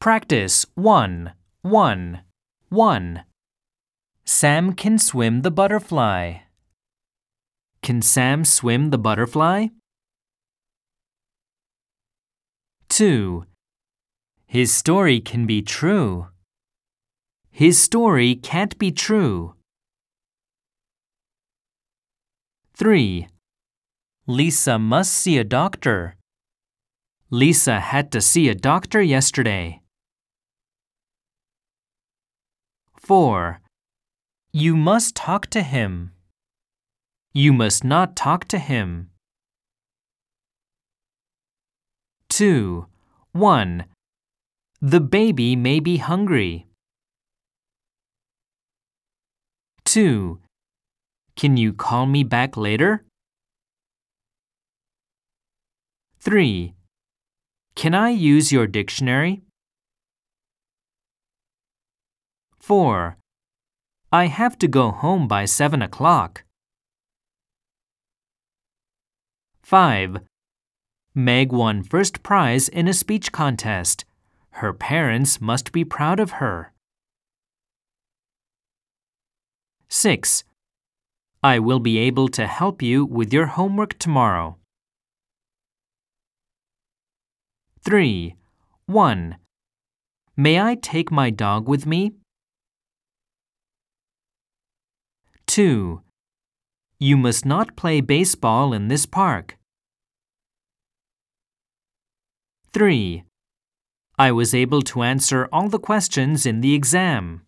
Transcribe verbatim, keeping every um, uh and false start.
Practice one, one, one. Sam can swim the butterfly. Can Sam swim the butterfly? two. His story can be true. His story can't be true. three. Lisa must see a doctor. Lisa had to see a doctor yesterday. four. You must talk to him. You must not talk to him. two. one. The baby may be hungry. two. Can you call me back later? three. Can I use your dictionary? four. I have to go home by seven o'clock. five. Meg won first prize in a speech contest. Her parents must be proud of her. six. I will be able to help you with your homework tomorrow. three. one. May I take my dog with me? two. You must not play baseball in this park. three. I was able to answer all the questions in the exam.